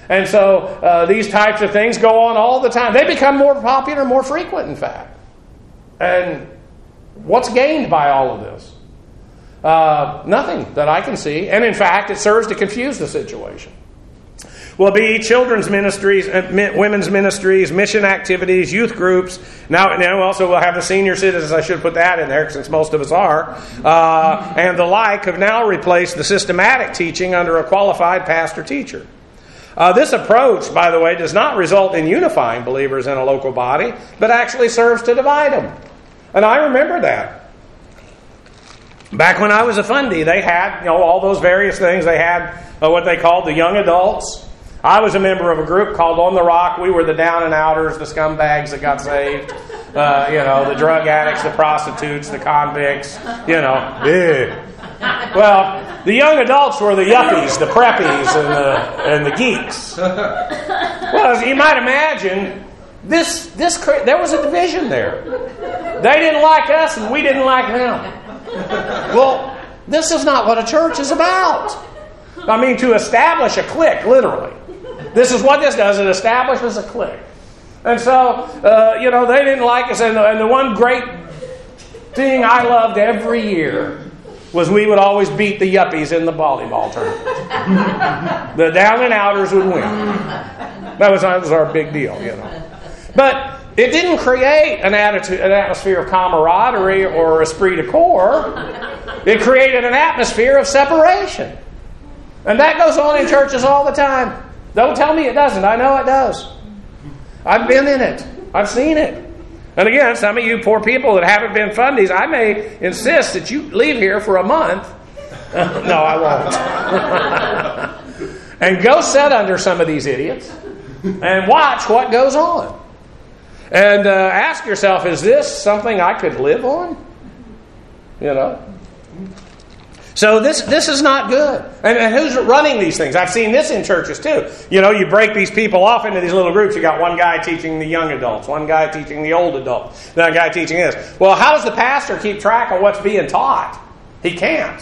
And so these types of things go on all the time. They become more popular, more frequent, in fact. And what's gained by all of this? Nothing that I can see. And in fact, it serves to confuse the situation. Will be children's ministries, women's ministries, mission activities, youth groups. Now also we'll have the senior citizens. I should put that in there since most of us are. And the like have now replaced the systematic teaching under a qualified pastor-teacher. This approach, by the way, does not result in unifying believers in a local body, but actually serves to divide them. And I remember that. Back when I was a fundie, they had all those various things. They had what they called the young adults. I was a member of a group called On the Rock. We were the down and outers, the scumbags that got saved. The drug addicts, the prostitutes, the convicts. Well, the young adults were the yuppies, the preppies, and the geeks. Well, as you might imagine, there was a division there. They didn't like us, and we didn't like them. Well, this is not what a church is about. I mean, to establish a clique, literally. This is what this does. It establishes a clique. And so, they didn't like us. And the one great thing I loved every year was we would always beat the yuppies in the volleyball tournament. The down and outers would win. That was our big deal, But it didn't create an atmosphere of camaraderie or esprit de corps. It created an atmosphere of separation. And that goes on in churches all the time. Don't tell me it doesn't. I know it does. I've been in it. I've seen it. And again, some of you poor people that haven't been fundies, I may insist that you leave here for a month. No, I won't. And go sit under some of these idiots and watch what goes on. And ask yourself, is this something I could live on? So this is not good. And who's running these things? I've seen this in churches too. You break these people off into these little groups. You got one guy teaching the young adults, one guy teaching the old adults, another guy teaching this. Well, how does the pastor keep track of what's being taught? He can't.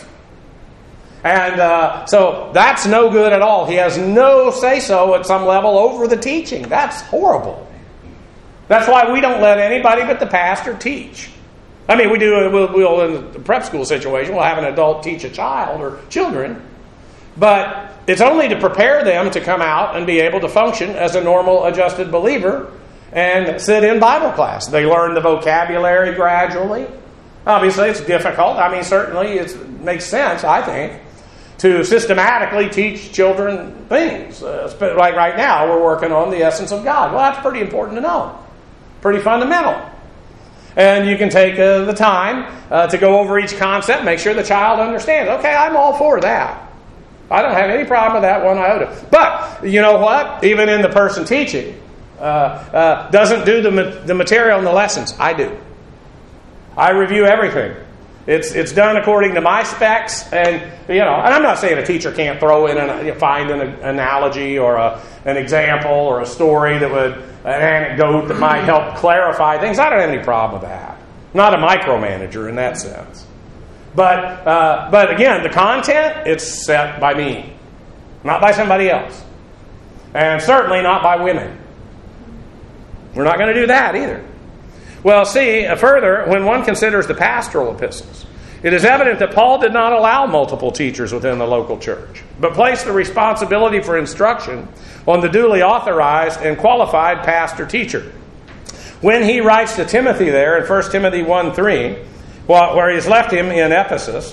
And so that's no good at all. He has no say-so at some level over the teaching. That's horrible. That's why we don't let anybody but the pastor teach. I mean, we do. We'll in the prep school situation, we'll have an adult teach a child or children, but it's only to prepare them to come out and be able to function as a normal, adjusted believer and sit in Bible class. They learn the vocabulary gradually. Obviously, it's difficult. I mean, certainly it makes sense, I think, to systematically teach children things. Like right now, we're working on the essence of God. Well, that's pretty important to know. Pretty fundamental. And you can take the time to go over each concept, make sure the child understands. Okay, I'm all for that. I don't have any problem with that one iota. But, you know what? Even in the person teaching, doesn't do the material and the lessons. I do. I review everything. It's done according to my specs, and and I'm not saying a teacher can't throw in find an analogy or an example or a story that would an anecdote that might help clarify things. I don't have any problem with that. I'm not a micromanager in that sense. But again, the content, it's set by me, not by somebody else, and certainly not by women. We're not going to do that either. Well, see, further, when one considers the pastoral epistles, it is evident that Paul did not allow multiple teachers within the local church, but placed the responsibility for instruction on the duly authorized and qualified pastor-teacher. When he writes to Timothy there in 1 Timothy 1:3, where he's left him in Ephesus,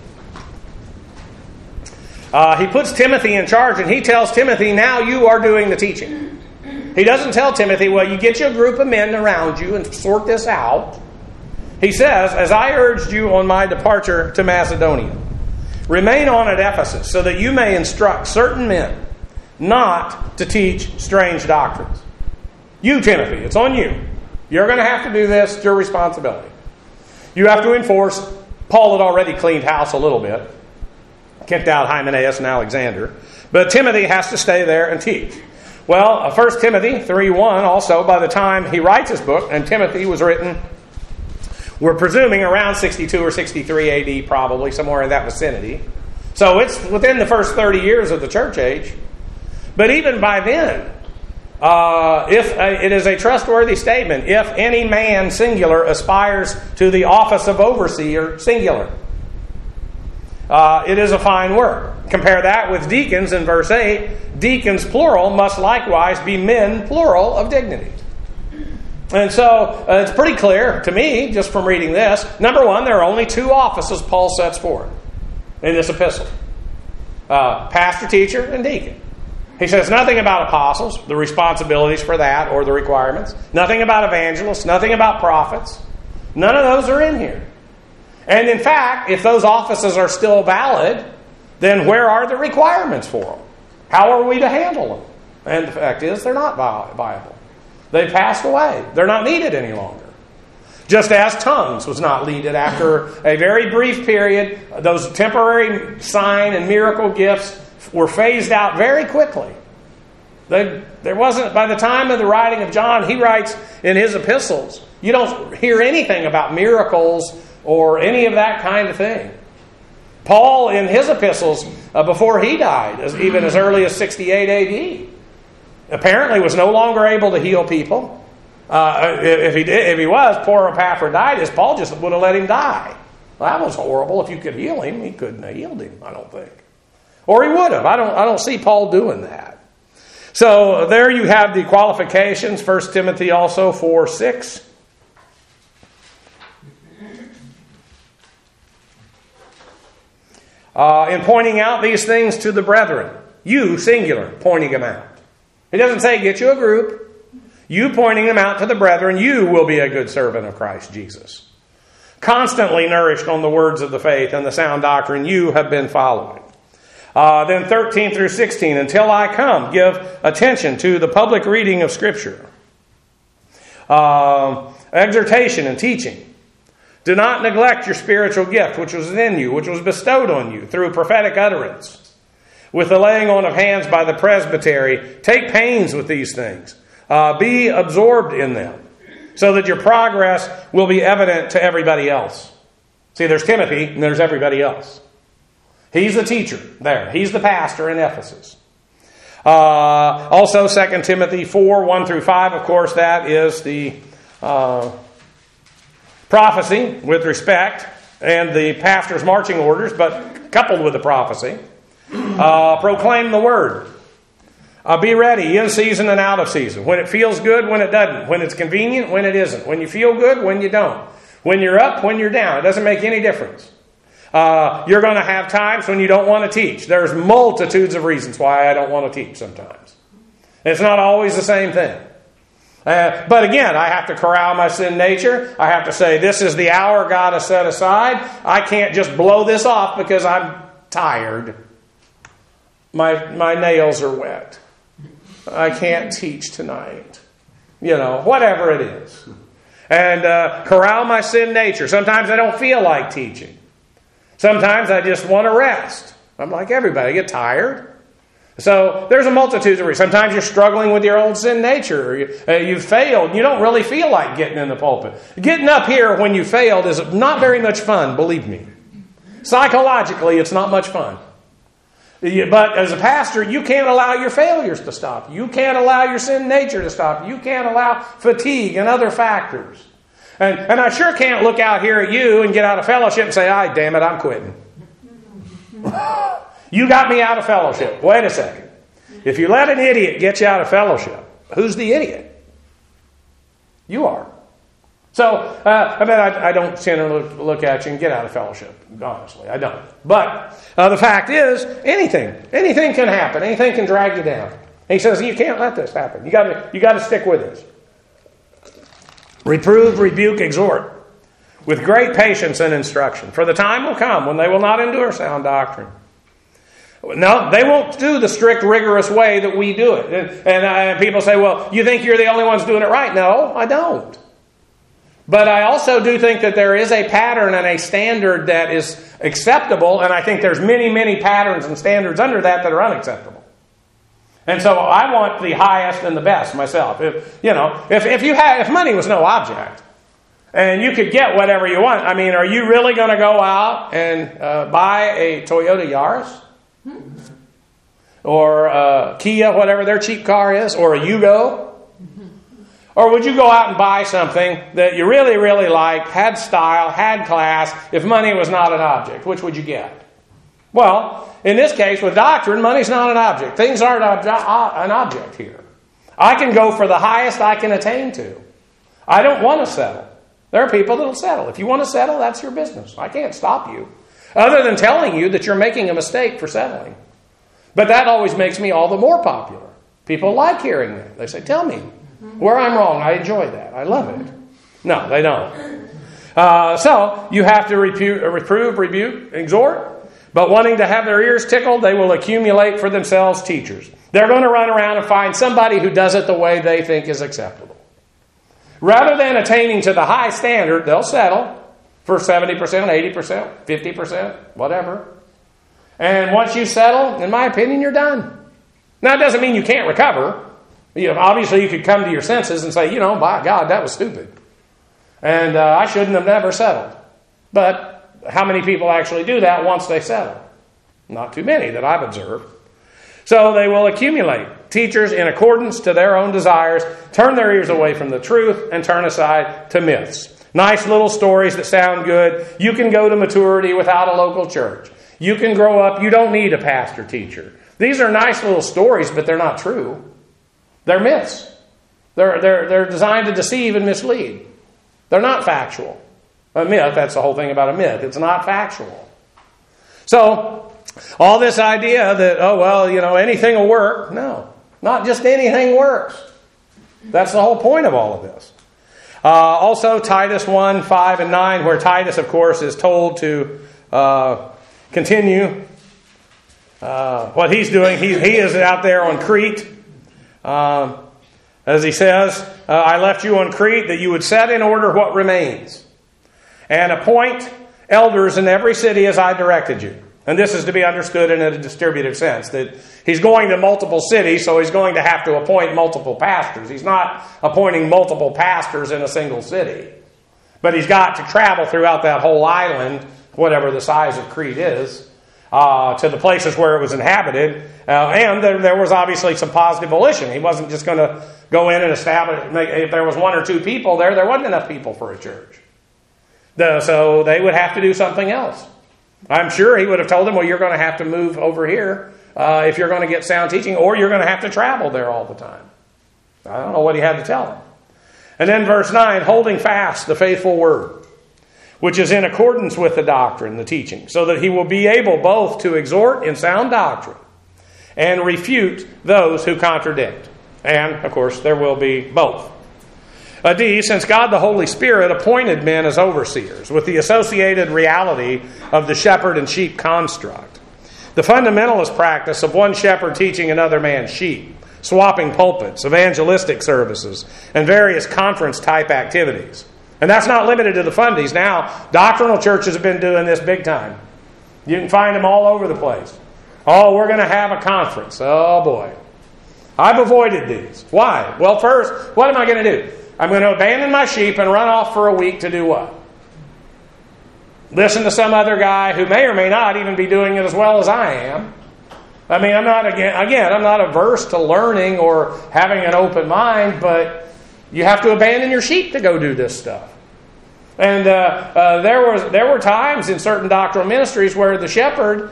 he puts Timothy in charge, and he tells Timothy, now you are doing the teaching. He doesn't tell Timothy, well, you get your group of men around you and sort this out. He says, as I urged you on my departure to Macedonia, remain on at Ephesus so that you may instruct certain men not to teach strange doctrines. You, Timothy, it's on you. You're going to have to do this. It's your responsibility. You have to enforce. Paul had already cleaned house a little bit, kicked out Hymenaeus and Alexander, but Timothy has to stay there and teach. Well, 1 Timothy 3:1 also, by the time he writes his book, and Timothy was written, we're presuming around 62 or 63 AD, probably, somewhere in that vicinity. So it's within the first 30 years of the church age. But even by then, if it is a trustworthy statement, if any man, singular, aspires to the office of overseer, singular, it is a fine work. Compare that with deacons in verse 8. Deacons, plural, must likewise be men, plural, of dignity. And so it's pretty clear to me, just from reading this. Number one, there are only two offices Paul sets forth in this epistle. Pastor, teacher, and deacon. He says nothing about apostles, the responsibilities for that or the requirements. Nothing about evangelists, nothing about prophets. None of those are in here. And in fact, if those offices are still valid, then where are the requirements for them? How are we to handle them? And the fact is, they're not viable. They've passed away. They're not needed any longer. Just as tongues was not needed after a very brief period, those temporary sign and miracle gifts were phased out very quickly. There wasn't, by the time of the writing of John, he writes in his epistles, you don't hear anything about miracles or any of that kind of thing. Paul, in his epistles, before he died, even as early as 68 A.D., apparently was no longer able to heal people. If he was, poor Epaphroditus, Paul just would have let him die. Well, that was horrible. If you could heal him, he couldn't have healed him, I don't think. Or he would have. I don't see Paul doing that. So there you have the qualifications. 1 Timothy also 4:6. In pointing out these things to the brethren. You, singular, pointing them out. He doesn't say get you a group. You pointing them out to the brethren, you will be a good servant of Christ Jesus. Constantly nourished on the words of the faith and the sound doctrine you have been following. Then 13 through 16, until I come, give attention to the public reading of Scripture. Exhortation and teaching. Do not neglect your spiritual gift, which was in you, which was bestowed on you through prophetic utterance. With the laying on of hands by the presbytery, take pains with these things. Be absorbed in them, so that your progress will be evident to everybody else. See, there's Timothy and there's everybody else. He's the teacher there. He's the pastor in Ephesus. Also, 2 Timothy 4, 1 through 5, of course, that is the prophecy with respect and the pastor's marching orders, but coupled with the prophecy. Proclaim the word. Be ready in season and out of season. When it feels good, when it doesn't. When it's convenient, when it isn't. When you feel good, when you don't. When you're up, when you're down. It doesn't make any difference. You're going to have times when you don't want to teach. There's multitudes of reasons why I don't want to teach sometimes. It's not always the same thing. But again, I have to corral my sin nature. I have to say, this is the hour God has set aside. I can't just blow this off because I'm tired. My nails are wet. I can't teach tonight. Whatever it is. And corral my sin nature. Sometimes I don't feel like teaching. Sometimes I just want to rest. I'm like everybody. I get tired. So there's a multitude of reasons. Sometimes you're struggling with your old sin nature. You've failed. You don't really feel like getting in the pulpit. Getting up here when you failed is not very much fun, believe me. Psychologically, it's not much fun. But as a pastor, you can't allow your failures to stop. You can't allow your sin nature to stop. You can't allow fatigue and other factors. And I sure can't look out here at you and get out of fellowship and say, damn it, I'm quitting. You got me out of fellowship. Wait a second. If you let an idiot get you out of fellowship, who's the idiot? You are. So, I don't tend to look at you and get out of fellowship. Honestly, I don't. But the fact is, anything can happen. Anything can drag you down. And he says, you can't let this happen. You got to stick with this. Reprove, rebuke, exhort with great patience and instruction. For the time will come when they will not endure sound doctrine. No, they won't do the strict, rigorous way that we do it. And people say, well, you think you're the only ones doing it right? No, I don't. But I also do think that there is a pattern and a standard that is acceptable, and I think there's many, many patterns and standards under that are unacceptable. And so I want the highest and the best myself. If money was no object, and you could get whatever you want, are you really going to go out and buy a Toyota Yaris? or Kia, whatever their cheap car is, or a Yugo? Or would you go out and buy something that you really, really liked, had style, had class, if money was not an object? Which would you get? Well, in this case, with doctrine, money's not an object. Things aren't an object here. I can go for the highest I can attain to. I don't want to settle. There are people that will settle. If you want to settle, that's your business. I can't stop you. Other than telling you that you're making a mistake for settling. But that always makes me all the more popular. People like hearing that. They say, tell me where I'm wrong. I enjoy that. I love it. No, they don't. So you have to reprove, rebuke, exhort. But wanting to have their ears tickled, they will accumulate for themselves teachers. They're going to run around and find somebody who does it the way they think is acceptable. Rather than attaining to the high standard, they'll settle for 70%, 80%, 50%, whatever. And once you settle, in my opinion, you're done. Now, it doesn't mean you can't recover. Obviously, you could come to your senses and say, by God, that was stupid. And I shouldn't have never settled. But how many people actually do that once they settle? Not too many that I've observed. So they will accumulate teachers in accordance to their own desires, turn their ears away from the truth, and turn aside to myths. Nice little stories that sound good. You can go to maturity without a local church. You can grow up. You don't need a pastor teacher. These are nice little stories, but they're not true. They're myths. They're designed to deceive and mislead. They're not factual. A myth, that's the whole thing about a myth. It's not factual. So, all this idea that, anything will work. No, not just anything works. That's the whole point of all of this. Also, Titus 1, 5, and 9, where Titus, of course, is told to continue what he's doing. He is out there on Crete. As he says, I left you on Crete that you would set in order what remains and appoint elders in every city as I directed you. And this is to be understood in a distributive sense, that he's going to multiple cities, so he's going to have to appoint multiple pastors. He's not appointing multiple pastors in a single city. But he's got to travel throughout that whole island, whatever the size of Crete is, to the places where it was inhabited. And there was obviously some positive volition. He wasn't just going to go in and establish, if there was one or two people there wasn't enough people for a church. So they would have to do something else. I'm sure he would have told them, well, you're going to have to move over here if you're going to get sound teaching, or you're going to have to travel there all the time. I don't know what he had to tell them. And then verse 9, holding fast the faithful word, which is in accordance with the doctrine, the teaching, so that he will be able both to exhort in sound doctrine and refute those who contradict. And, of course, there will be both. D, since God the Holy Spirit appointed men as overseers with the associated reality of the shepherd and sheep construct, the fundamentalist practice of one shepherd teaching another man's sheep, swapping pulpits, evangelistic services, and various conference-type activities. And that's not limited to the fundies. Now, doctrinal churches have been doing this big time. You can find them all over the place. Oh, we're going to have a conference. Oh, boy. I've avoided these. Why? Well, first, what am I going to do? I'm going to abandon my sheep and run off for a week to do what? Listen to some other guy who may or may not even be doing it as well as I am. I mean, I'm not averse to learning or having an open mind, but you have to abandon your sheep to go do this stuff. And there were times in certain doctrinal ministries where the shepherd,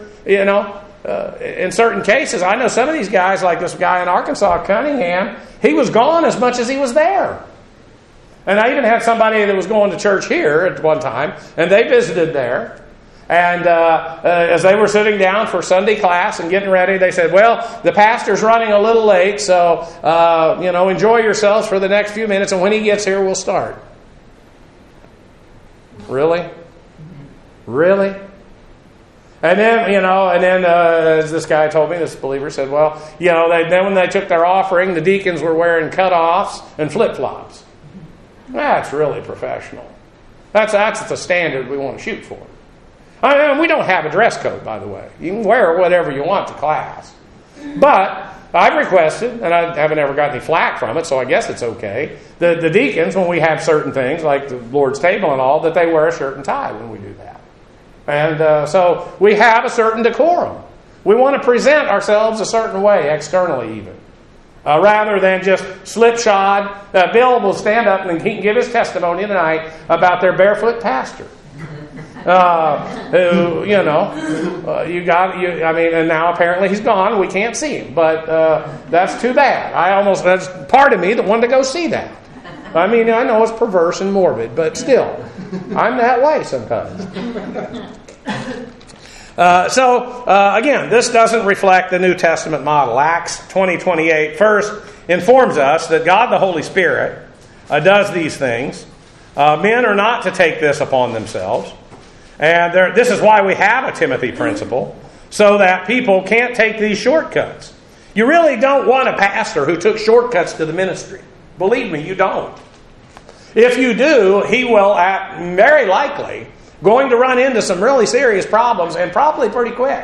in certain cases, I know some of these guys, like this guy in Arkansas, Cunningham, he was gone as much as he was there. And I even had somebody that was going to church here at one time, and they visited there. And as they were sitting down for Sunday class and getting ready, they said, well, the pastor's running a little late, so, enjoy yourselves for the next few minutes, and when he gets here, we'll start. Really? Really? And then, as this guy told me, this believer said, well, then when they took their offering, the deacons were wearing cutoffs and flip-flops. That's really professional. That's the standard we want to shoot for. We don't have a dress code, by the way. You can wear whatever you want to class. But I've requested, and I haven't ever got any flack from it, so I guess it's okay, the deacons, when we have certain things, like the Lord's table and all, that they wear a shirt and tie when we do that. And so we have a certain decorum. We want to present ourselves a certain way, externally even. Rather than just slipshod. Bill will stand up and he can give his testimony tonight about their barefoot pastor. Who, and now apparently he's gone. We can't see him. But that's too bad. That's part of me that wanted to go see that. I mean, I know it's perverse and morbid, but still, I'm that way sometimes. Again, this doesn't reflect the New Testament model. Acts 20:28 first informs us that God the Holy Spirit does these things. Men are not to take this upon themselves. And this is why we have a Timothy principle, so that people can't take these shortcuts. You really don't want a pastor who took shortcuts to the ministry. Believe me, you don't. If you do, he will, very likely, going to run into some really serious problems, and probably pretty quick.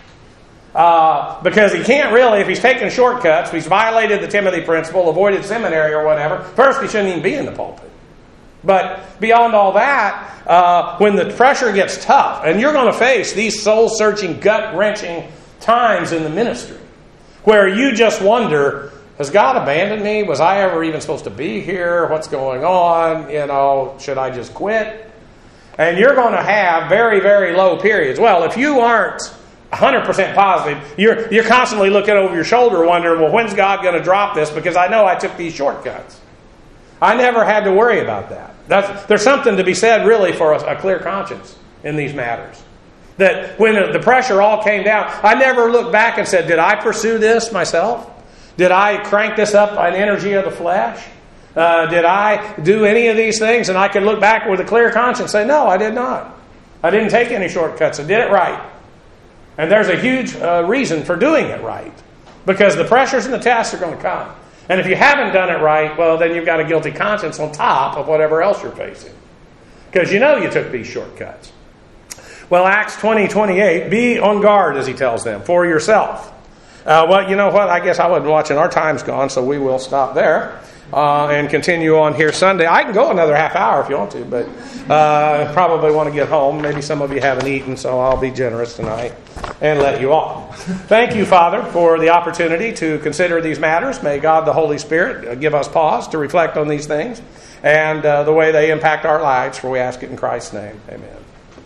Because he can't really, if he's taking shortcuts, if he's violated the Timothy principle, avoided seminary or whatever, first he shouldn't even be in the pulpit. But beyond all that, when the pressure gets tough, and you're going to face these soul-searching, gut-wrenching times in the ministry, where you just wonder, has God abandoned me? Was I ever even supposed to be here? What's going on? Should I just quit? And you're going to have very, very low periods. Well, if you aren't 100% positive, you're constantly looking over your shoulder wondering, well, when's God going to drop this? Because I know I took these shortcuts. I never had to worry about that. There's something to be said, really, for a clear conscience in these matters. That when the pressure all came down, I never looked back and said, did I pursue this myself? Did I crank this up by the energy of the flesh? Did I do any of these things? And I could look back with a clear conscience and say, no, I did not. I didn't take any shortcuts. I did it right. And there's a huge reason for doing it right. Because the pressures and the tests are going to come. And if you haven't done it right, well, then you've got a guilty conscience on top of whatever else you're facing. Because you know you took these shortcuts. Well, Acts 20:28, be on guard, as he tells them, for yourself. Well, you know what? I guess I wasn't watching. Our time's gone, so we will stop there and continue on here Sunday. I can go another half hour if you want to, but probably want to get home. Maybe some of you haven't eaten, so I'll be generous tonight and let you off. Thank you, Father, for the opportunity to consider these matters. May God the Holy Spirit give us pause to reflect on these things and the way they impact our lives, for we ask it in Christ's name. Amen.